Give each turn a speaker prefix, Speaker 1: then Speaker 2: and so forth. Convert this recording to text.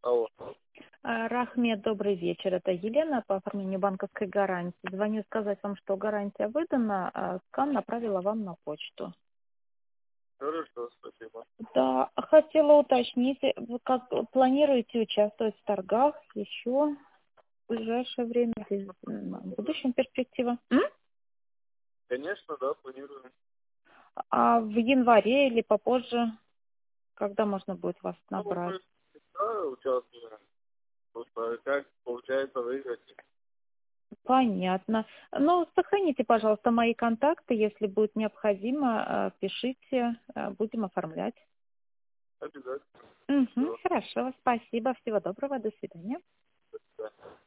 Speaker 1: Алло.
Speaker 2: Рахмет, добрый вечер. Это Елена по оформлению банковской гарантии. Звоню сказать вам, что гарантия выдана, а скан направила вам на почту.
Speaker 1: Хорошо, спасибо.
Speaker 2: Да, хотела уточнить, вы как планируете участвовать в торгах еще в ближайшее время, в будущем перспектива?
Speaker 1: Конечно, да, планирую.
Speaker 2: А в январе или попозже, когда можно будет вас
Speaker 1: Ну,
Speaker 2: набрать?
Speaker 1: мы всегда участвуем. Просто как получается выиграть.
Speaker 2: Понятно. Ну, сохраните, пожалуйста, мои контакты. Если будет необходимо, пишите, будем оформлять.
Speaker 1: Обязательно.
Speaker 2: Угу,
Speaker 1: Все.
Speaker 2: хорошо, спасибо. Всего доброго, до свидания.
Speaker 1: До свидания.